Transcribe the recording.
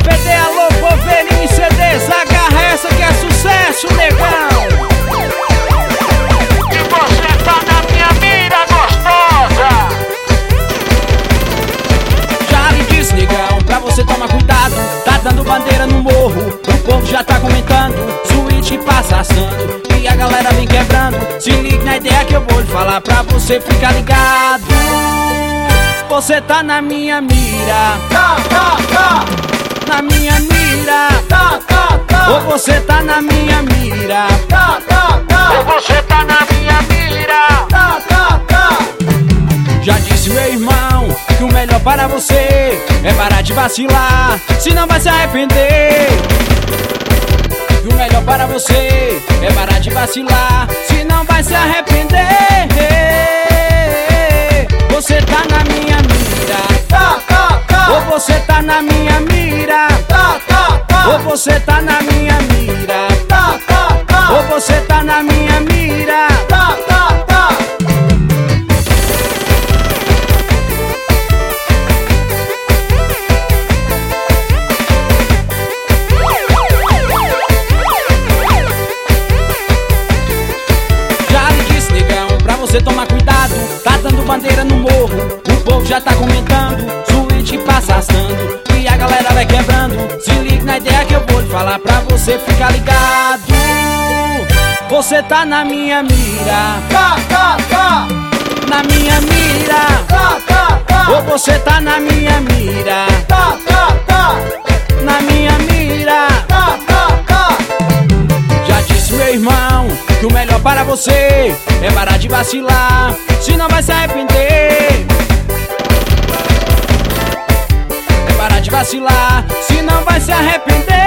PD, alô, poveirinho, CDs, agarra essa que é sucesso, negão. E você tá na minha mira gostosa. Já lhe disse, negão, pra você tomar cuidado. Tá dando bandeira no morro, o povo já tá comentando. Switch passa assando e a galera vem quebrando. Se liga na ideia que eu vou lhe falar pra você ficar ligado. Você tá na minha mira, na minha mira, ou você tá na minha mira, Ou você tá na minha mira. Já disse meu irmão que o melhor para você é parar de vacilar, senão vai se arrepender. Que o melhor para você é parar de vacilar, senão vai se arrepender. Você tá na minha mira, ou você tá na minha mira, ou você tá na minha mira, ou você tá na minha mira. Já lhe disse, negão, pra você tomar cuidado. Tá dando bandeira no morro, o povo já tá comentando. Switch passa assando e a galera vai quebrando. Se liga na ideia que eu vou lhe falar pra você ficar ligado. Você tá na minha mira, na minha mira, ou você tá na minha mira, na minha mira. Já disse meu irmão que o melhor para você é parar de vacilar, senão vai se arrepender. É parar de vacilar, senão vai se arrepender.